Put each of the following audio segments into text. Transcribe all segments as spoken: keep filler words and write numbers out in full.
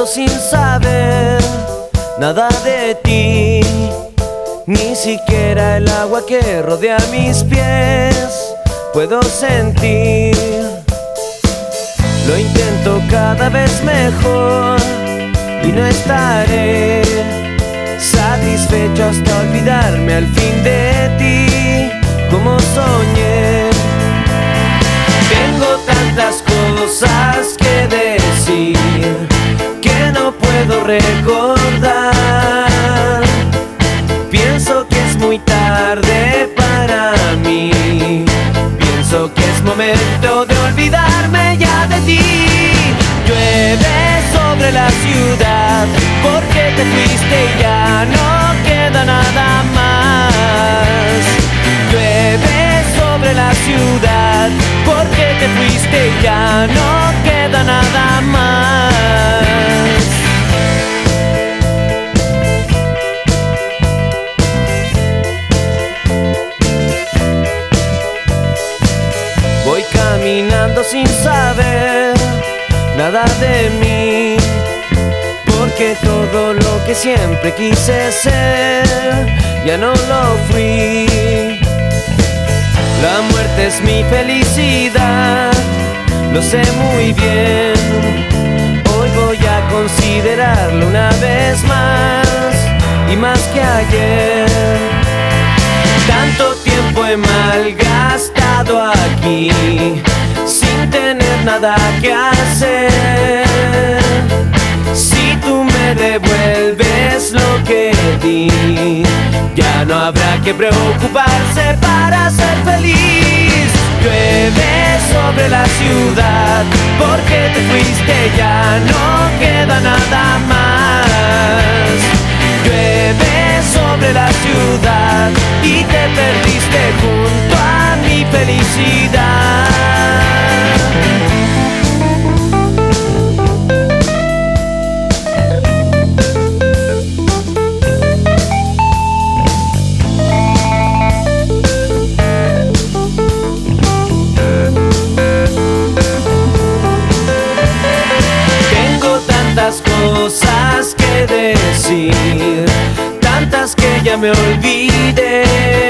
sin saber nada de ti, ni siquiera el agua que rodea mis pies puedo sentir. Lo intento cada vez mejor y no estaré satisfecho hasta olvidarme al fin de ti, como soñé. Tengo tantas cosas que decir que no puedo recordar. Pienso que es muy tarde para mí, pienso que es momento de olvidarme ya de ti. Llueve sobre la ciudad porque te fuiste y ya no queda nada más. Llueve sobre la ciudad porque te fuiste y ya no queda nada más. Voy caminando sin saber nada de mí, porque todo lo que siempre quise ser ya no lo fui. La muerte es mi felicidad, lo sé muy bien. Hoy voy a considerarlo una vez más y más que ayer. Tanto tiempo he malgastado aquí sin tener nada que hacer. Si tú me devuelves lo que di, ya no habrá que preocuparse para ser feliz. Llueve sobre la ciudad porque te fuiste, ya no queda nada más. Llueve sobre la ciudad y te perdiste junto a mi felicidad. Cosas que decir, tantas que ya me olvidé.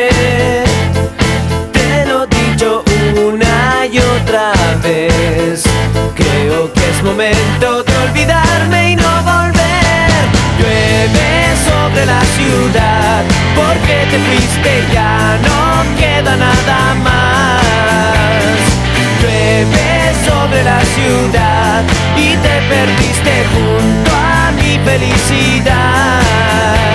Te lo he dicho una y otra vez, creo que es momento de olvidarme y no volver. Llueve sobre la ciudad porque te fuiste, ya no queda nada más. Llueve sobre la ciudad y te perdiste junto a mi felicidad.